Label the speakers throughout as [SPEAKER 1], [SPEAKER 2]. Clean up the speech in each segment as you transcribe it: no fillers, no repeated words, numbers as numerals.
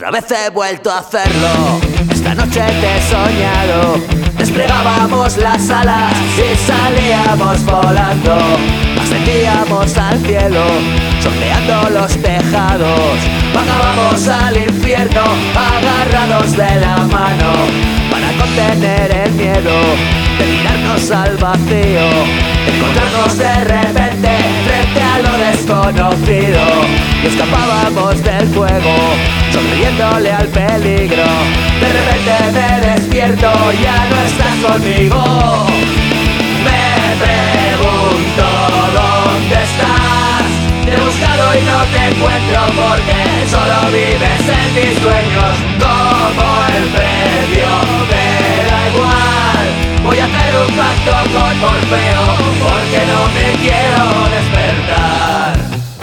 [SPEAKER 1] Otra vez he vuelto a hacerlo. Esta noche te he soñado. Desplegábamos las alas y salíamos volando. Ascendíamos al cielo, sorteando los tejados. Bajábamos al infierno, agarrados de la mano, para contener el miedo de tirarnos al vacío, de encontrarnos de repente frente a lo desconocido. Y escapábamos del fuego, sonriéndole al peligro. De repente me despierto, ya no estás conmigo. Me pregunto dónde estás. Te he buscado y no te encuentro porque solo vives en mis sueños. Como el precio me da igual. Voy a hacer un pacto con Morfeo porque no me quiero despertar.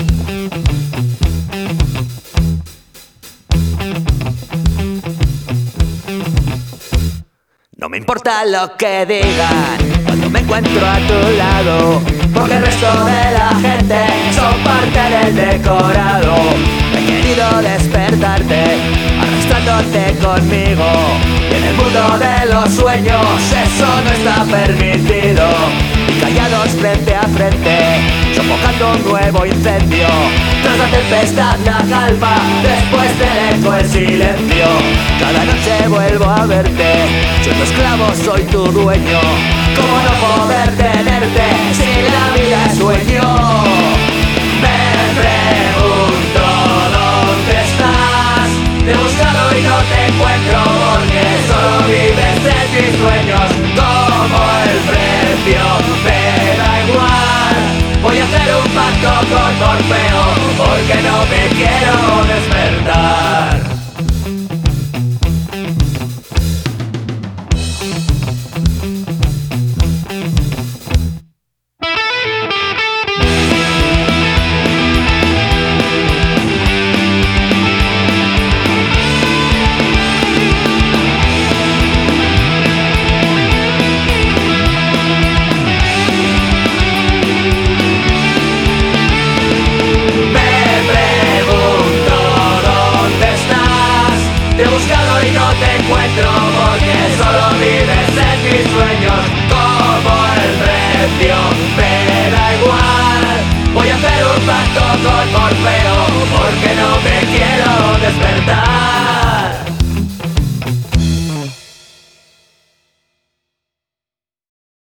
[SPEAKER 1] No me importa lo que digan cuando me encuentro a tu lado, porque el resto de la gente son parte del decorado. He querido despertarte, arrastrándote conmigo, y en el mundo de los sueños eso no está permitido. Y callados frente a frente, sofocando un nuevo incendio. Tras la tempestad la calma, después del eco el silencio. Cada noche vuelvo a verte, soy tu esclavo, soy tu dueño. ¿Cómo no poder tenerte si la vida es sueño? Me pregunto dónde estás. Te he buscado y no te encuentro porque solo vives en mis sueños. Como el precio me da igual. Voy a hacer un pacto con Morfeo porque no me quiero